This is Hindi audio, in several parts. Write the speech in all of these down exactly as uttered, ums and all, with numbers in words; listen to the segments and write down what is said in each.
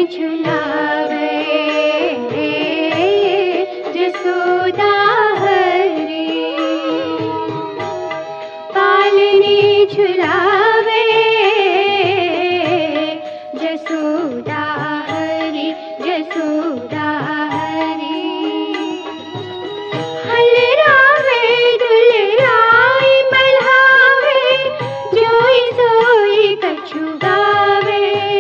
झुलावे जसोदा हरी, पालने झुलावे जसोदा हरी, जसोदा हरी। हलरावे दुलराई मल्हावे, जोई सोई कछु गावे।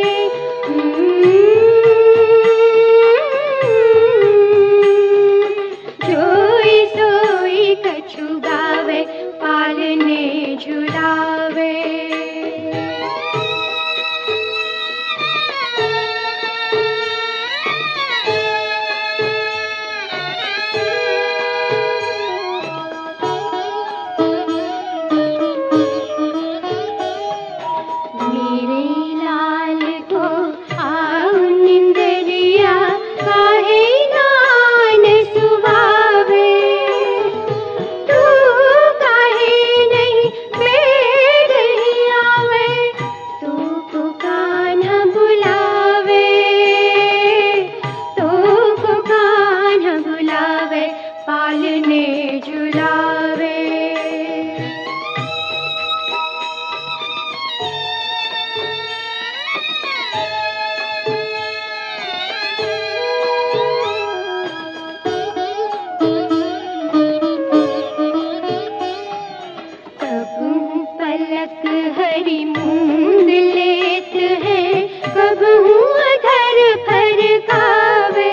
जोई सोई कछु गावे, पालने झुलावे। मेरे लाल को आऊ निंदरिया, काहे नान सुवावे। तू काहे नहीं मेर ही आवे, तू को कान्हा बुलावे, तू को कान्हा बुलावे, पालने झुलावे। कबहू पलक हरी मूंद लेत है, कबहू अधर फरकावे।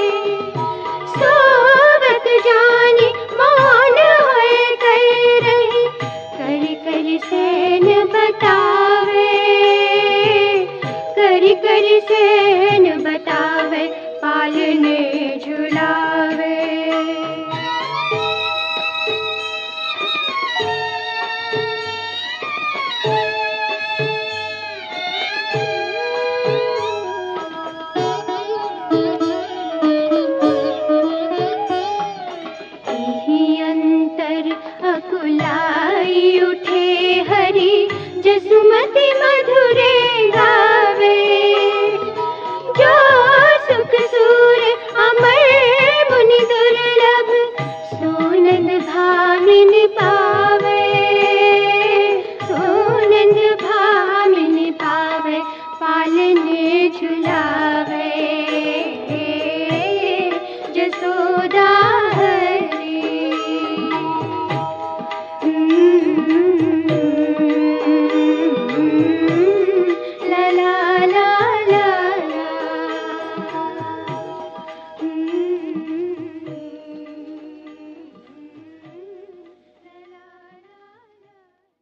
सोवत जानी मौन होए कर रही, कर कर सैन बतावे, कर कर सैन बतावे, पालने झुलावे। यही अंतर अकुलाई उठे हरि, जसुमति मधुरे गावे। जो सुख सूर अमर मुनि दुर्लभ, सोनंद भामिन पावे, सोनंद भामिन पावे, पालने झुलावे।